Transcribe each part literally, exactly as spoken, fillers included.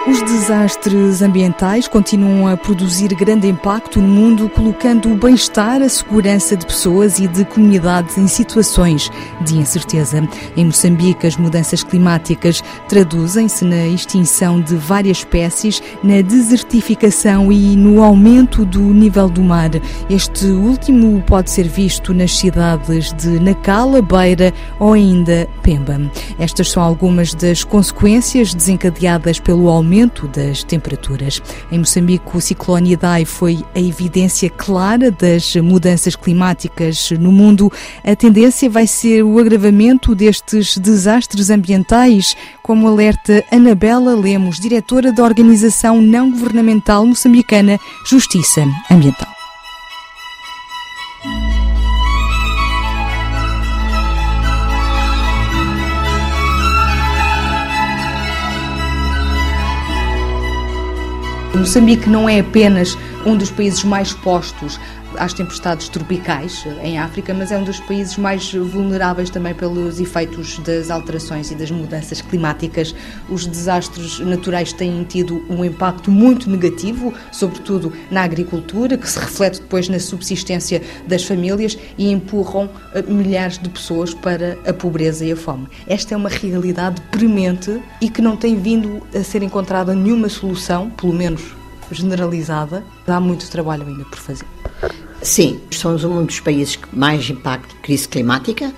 Os desastres ambientais continuam a produzir grande impacto no mundo, colocando o bem-estar, a segurança de pessoas e de comunidades em situações de incerteza. Em Moçambique, as mudanças climáticas traduzem-se na extinção de várias espécies, na desertificação e no aumento do nível do mar. Este último pode ser visto nas cidades de Nacala, Beira ou ainda Pemba. Estas são algumas das consequências desencadeadas pelo aumento das temperaturas. Em Moçambique, o ciclone Idai foi a evidência clara das mudanças climáticas no mundo. A tendência vai ser o agravamento destes desastres ambientais, como alerta Anabela Lemos, diretora da organização não-governamental moçambicana Justiça Ambiental. Moçambique não é apenas um dos países mais expostos às tempestades tropicais em África, mas é um dos países mais vulneráveis também pelos efeitos das alterações e das mudanças climáticas. Os desastres naturais têm tido um impacto muito negativo, sobretudo na agricultura, que se reflete depois na subsistência das famílias e empurram milhares de pessoas para a pobreza e a fome. Esta é uma realidade premente e que não tem vindo a ser encontrada nenhuma solução, pelo menos generalizada. Há muito trabalho ainda por fazer. Sim, somos um dos países que mais impacta a crise climática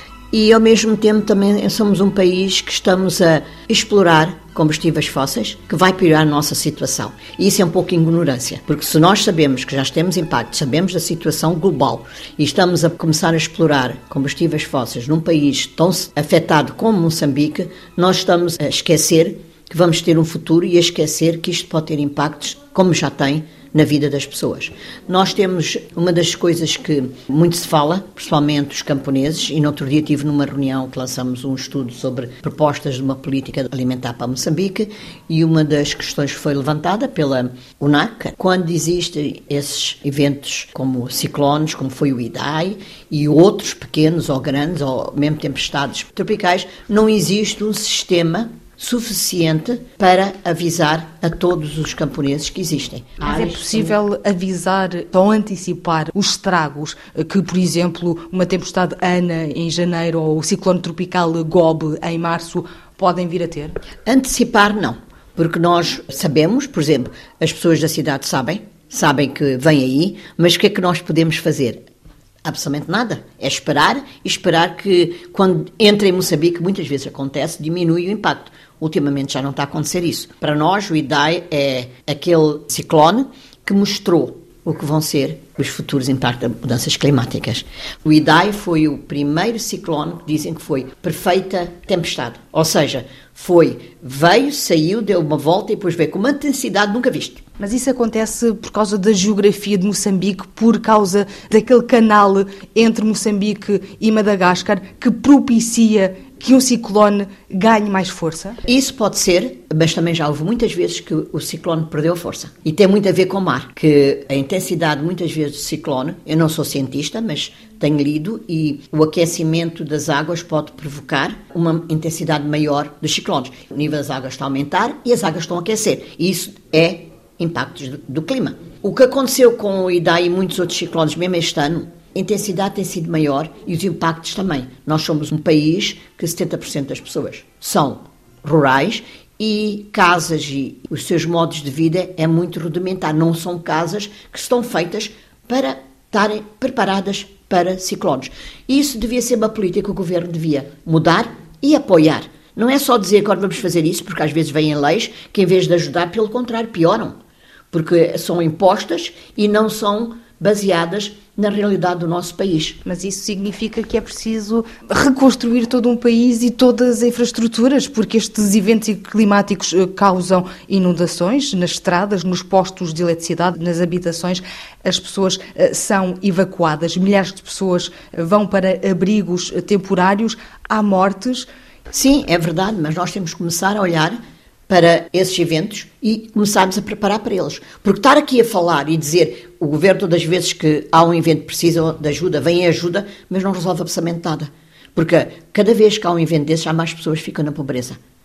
e, ao mesmo tempo, também somos um país que estamos a explorar combustíveis fósseis, que vai piorar a nossa situação. E isso é um pouco ignorância, porque se nós sabemos que já temos impacto, sabemos da situação global e estamos a começar a explorar combustíveis fósseis num país tão afetado como Moçambique, nós estamos a esquecer que vamos ter um futuro e a esquecer que isto pode ter impactos, como já tem, na vida das pessoas. Nós temos uma das coisas que muito se fala, principalmente os camponeses, e no outro dia tive numa reunião que lançamos um estudo sobre propostas de uma política alimentar para Moçambique, e uma das questões que foi levantada pela U N A C, quando existem esses eventos como ciclones, como foi o Idai, e outros pequenos ou grandes, ou mesmo tempestades tropicais, não existe um sistema suficiente para avisar a todos os camponeses que existem. Mas é possível avisar ou antecipar os estragos que, por exemplo, uma tempestade Ana em janeiro ou o ciclone tropical Gobe em março podem vir a ter? Antecipar não, porque nós sabemos, por exemplo, as pessoas da cidade sabem, sabem que vem aí, mas o que é que nós podemos fazer? Absolutamente nada. É esperar e esperar que, quando entra em Moçambique, muitas vezes acontece, diminui o impacto. Ultimamente já não está a acontecer isso. Para nós, o Idai é aquele ciclone que mostrou o que vão ser os futuros impactos das mudanças climáticas. O Idai foi o primeiro ciclone que dizem que foi perfeita tempestade. Ou seja, foi, veio, saiu, deu uma volta e depois veio com uma intensidade nunca vista. Mas isso acontece por causa da geografia de Moçambique, por causa daquele canal entre Moçambique e Madagascar que propicia que um ciclone ganhe mais força? Isso pode ser, mas também já houve muitas vezes que o ciclone perdeu força. E tem muito a ver com o mar, que a intensidade muitas vezes do ciclone, eu não sou cientista, mas tenho lido, e o aquecimento das águas pode provocar uma intensidade maior dos ciclones. O nível das águas está a aumentar e as águas estão a aquecer. E isso é impactos do, do clima. O que aconteceu com o Idai e muitos outros ciclones, mesmo este ano, a intensidade tem sido maior e os impactos também. Nós somos um país que setenta por cento das pessoas são rurais e casas e os seus modos de vida é muito rudimentar. Não são casas que estão feitas para estarem preparadas para ciclones. E isso devia ser uma política que o governo devia mudar e apoiar. Não é só dizer que agora vamos fazer isso, porque às vezes vêm leis que, em vez de ajudar, pelo contrário, pioram. Porque são impostas e não são baseadas na realidade do nosso país. Mas isso significa que é preciso reconstruir todo um país e todas as infraestruturas, porque estes eventos climáticos causam inundações nas estradas, nos postos de eletricidade, nas habitações. As pessoas são evacuadas, milhares de pessoas vão para abrigos temporários, há mortes. Sim, é verdade, mas nós temos que começar a olhar para esses eventos e começarmos a preparar para eles. Porque estar aqui a falar e dizer o governo todas as vezes que há um evento que precisa de ajuda, vem a ajuda, mas não resolve absolutamente nada. Porque cada vez que há um evento desses, há mais pessoas que ficam na pobreza.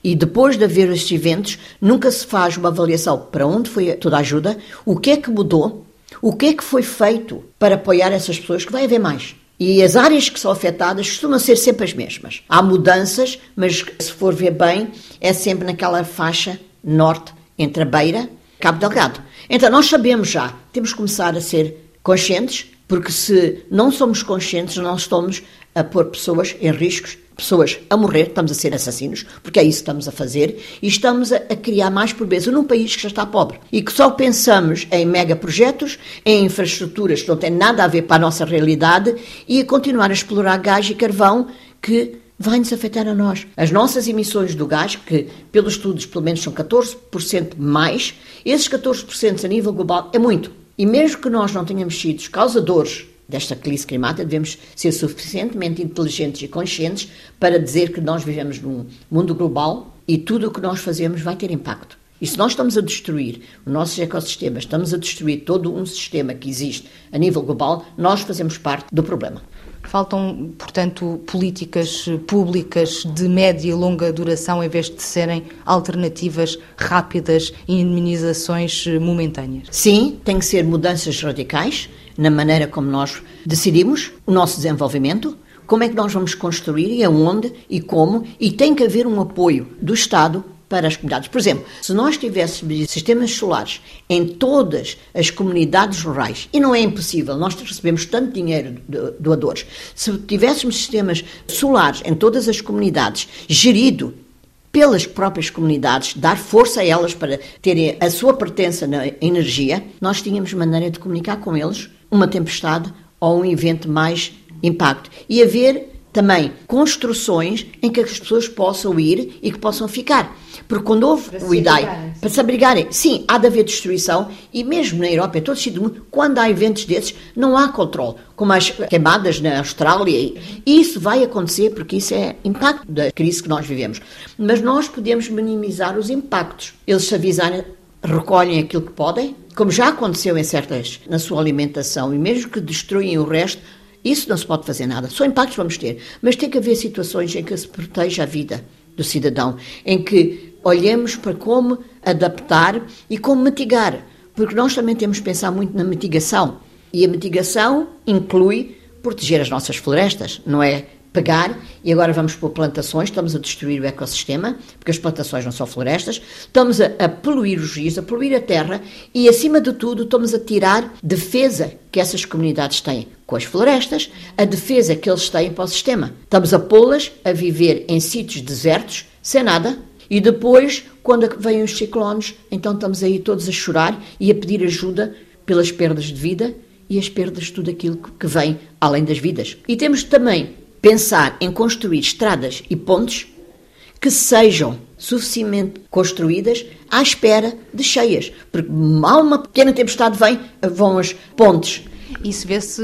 E depois de haver estes eventos, nunca se faz uma avaliação para onde foi toda a ajuda, o que é que mudou, o que é que foi feito para apoiar essas pessoas, que vai haver mais. E as áreas que são afetadas costumam ser sempre as mesmas. Há mudanças, mas se for ver bem, é sempre naquela faixa norte, entre a Beira e Cabo Delgado. Então nós sabemos já, temos que começar a ser conscientes, porque se não somos conscientes, não estamos a pôr pessoas em riscos, pessoas a morrer, estamos a ser assassinos, porque é isso que estamos a fazer, e estamos a, a criar mais pobreza num país que já está pobre. E que só pensamos em megaprojetos, em infraestruturas que não têm nada a ver para a nossa realidade, e a continuar a explorar gás e carvão que vai-nos afetar a nós. As nossas emissões do gás, que pelos estudos pelo menos são catorze por cento mais, esses catorze por cento a nível global é muito. E mesmo que nós não tenhamos sido os causadores desta crise climática, devemos ser suficientemente inteligentes e conscientes para dizer que nós vivemos num mundo global e tudo o que nós fazemos vai ter impacto. E se nós estamos a destruir os nossos ecossistemas, estamos a destruir todo um sistema que existe a nível global, nós fazemos parte do problema. Faltam, portanto, políticas públicas de média e longa duração em vez de serem alternativas rápidas e indemnizações momentâneas? Sim, tem que ser mudanças radicais na maneira como nós decidimos o nosso desenvolvimento, como é que nós vamos construir e aonde e como, e tem que haver um apoio do Estado para as comunidades. Por exemplo, se nós tivéssemos sistemas solares em todas as comunidades rurais, e não é impossível, nós recebemos tanto dinheiro de doadores, se tivéssemos sistemas solares em todas as comunidades, gerido pelas próprias comunidades, dar força a elas para terem a sua pertença na energia, nós tínhamos maneira de comunicar com eles uma tempestade ou um evento mais impacto. E haver também construções em que as pessoas possam ir e que possam ficar. Porque quando houve para o I D A I, para se abrigarem, sim, há de haver destruição, e mesmo na Europa, em todo o sítio do mundo, quando há eventos desses, não há controle, como as queimadas na Austrália. E isso vai acontecer porque isso é impacto da crise que nós vivemos. Mas nós podemos minimizar os impactos. Eles se avisarem, recolhem aquilo que podem, como já aconteceu em certas, na sua alimentação, e mesmo que destruem o resto, isso não se pode fazer nada. Só impactos vamos ter. Mas tem que haver situações em que se proteja a vida do cidadão, em que olhemos para como adaptar e como mitigar. Porque nós também temos que pensar muito na mitigação. E a mitigação inclui proteger as nossas florestas, não é pegar e agora vamos pôr plantações, estamos a destruir o ecossistema, porque as plantações não são florestas, estamos a, a poluir os rios, a poluir a terra e, acima de tudo, estamos a tirar defesa que essas comunidades têm com as florestas, a defesa que eles têm para o sistema. Estamos a pô-las a viver em sítios desertos, sem nada, e depois, quando vêm os ciclones, então estamos aí todos a chorar e a pedir ajuda pelas perdas de vida e as perdas de tudo aquilo que vem além das vidas. E temos também pensar em construir estradas e pontes que sejam suficientemente construídas à espera de cheias. Porque mal uma pequena tempestade vem, vão as pontes. Isso vê-se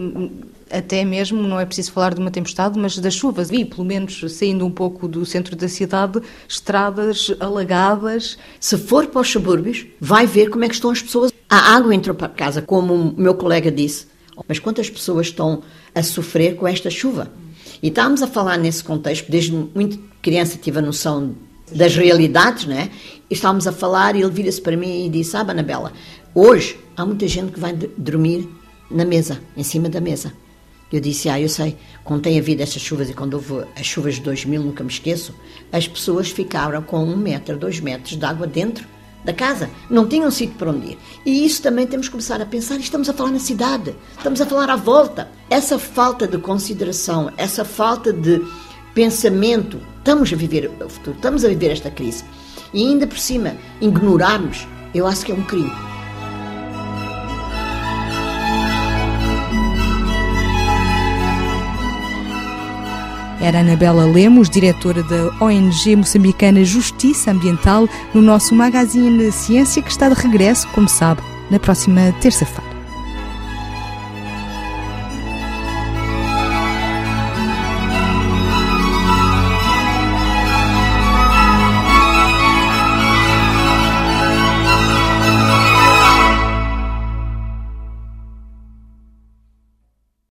até mesmo, não é preciso falar de uma tempestade, mas das chuvas. E, pelo menos, saindo um pouco do centro da cidade, estradas alagadas. Se for para os subúrbios, vai ver como é que estão as pessoas. A água entrou para casa, como o meu colega disse. Mas quantas pessoas estão a sofrer com esta chuva? E estávamos a falar nesse contexto, desde muito criança tive a noção das realidades, não é? E estávamos a falar e ele vira-se para mim e disse: ah, Anabela, hoje há muita gente que vai dormir na mesa, em cima da mesa. Eu disse: ah, eu sei, quando tem havido estas chuvas e quando houve as chuvas de dois mil, nunca me esqueço, as pessoas ficaram com um metro, dois metros de água dentro da casa, não tinham sítio para onde ir. E isso também temos que começar a pensar, estamos a falar na cidade, estamos a falar à volta. Essa falta de consideração, essa falta de pensamento, estamos a viver o futuro, estamos a viver esta crise. E ainda por cima, ignorarmos, eu acho que é um crime. Era Anabela Lemos, diretora da O N G moçambicana Justiça Ambiental, no nosso Magazine Ciência, que está de regresso, como sabe, na próxima terça-feira.